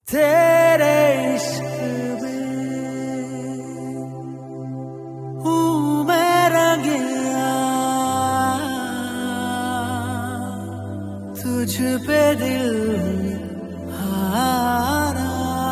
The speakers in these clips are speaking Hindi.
तेरे इश्क में हूँ मैं रंगिया, तुझ पे दिल हारा।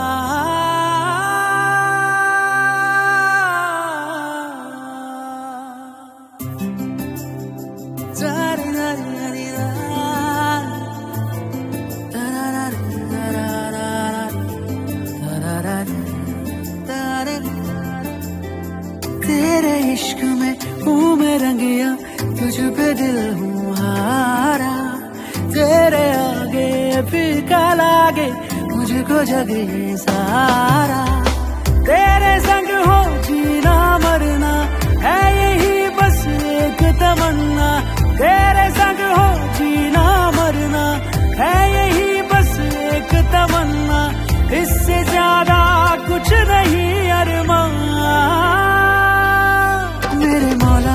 तेरे इश्क में हूँ मैं रंगिया, तुझ पे दिल हूँ हारा। तेरे आगे फीका लागे मुझको जग ये सारा। तेरे संग हो जीना मरना है यही बस एक तमन्ना। तेरे संग हो जीना मरना है यही बस एक तमन्ना। इससे ज्यादा कुछ नहीं अरमान। मेरे मौला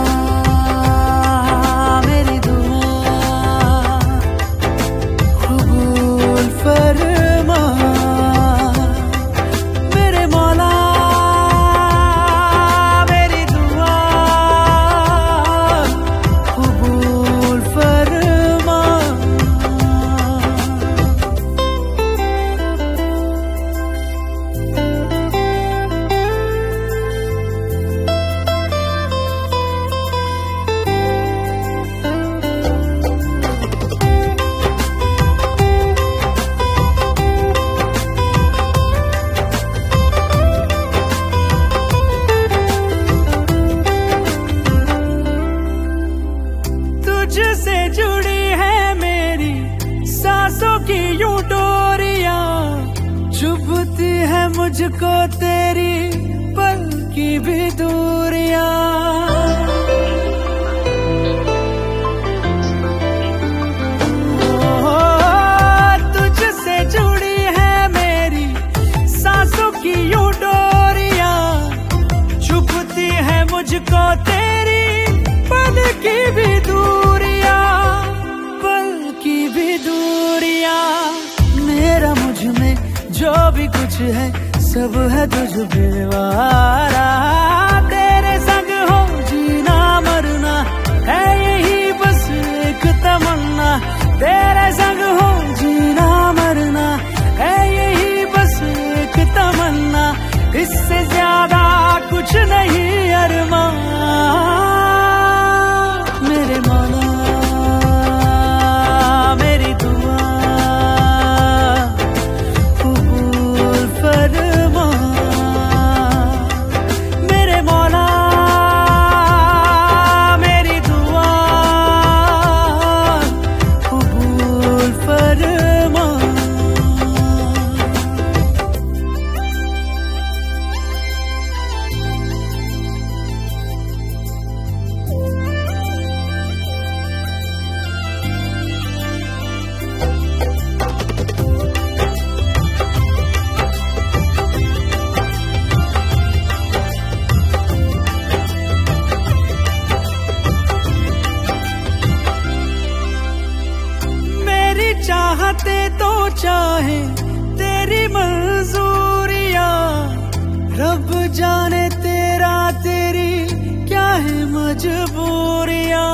मेरी दुआ कबूल फरमा। मेरे मौला मेरी दुआ कबूल फरमा। तुझसे जुड़ी है मेरी सांसों की यूं डोरियां। चुभती है मुझको तेरी पल की भी दूरियां। तुझसे जुड़ी है मेरी सांसों की यूं डोरियां। चुभती है मुझको तेरी पल की भी मेरा मुझ में जो भी कुछ है सब है तुझ पे वारा। तेरे संग हो जीना मरना है यही बस एक तमन्ना। तेरे संग हो जीना मरना है यही बस एक तमन्ना। इससे ज्यादा कुछ नहीं अरमान। मेरे मौला मेरी दुआ कबूल फरमा। मेरे मौला मेरी दुआ कबूल फरमा। चाहते तो चाहे तेरी मंजूरियां। रब जाने तेरा तेरी क्या है मजबूरियां।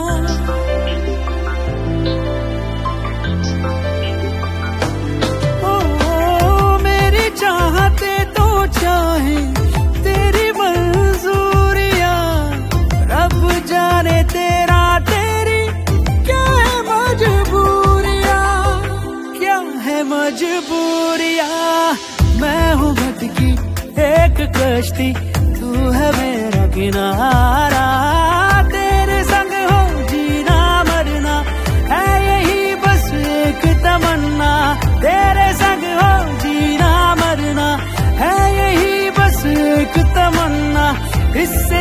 मेरी चाहते तो चाहे तेरी मंजूरियां। रब जाने तेरा तेरी क्या है मजबूरियां। मैं हूँ भटकी एक कश्ती, तू है मेरा किनारा। तेरे संग हो जीना मरना है यही बस एक तमन्ना। तेरे संग हो जीना मरना है यही बस एक तमन्ना। इससे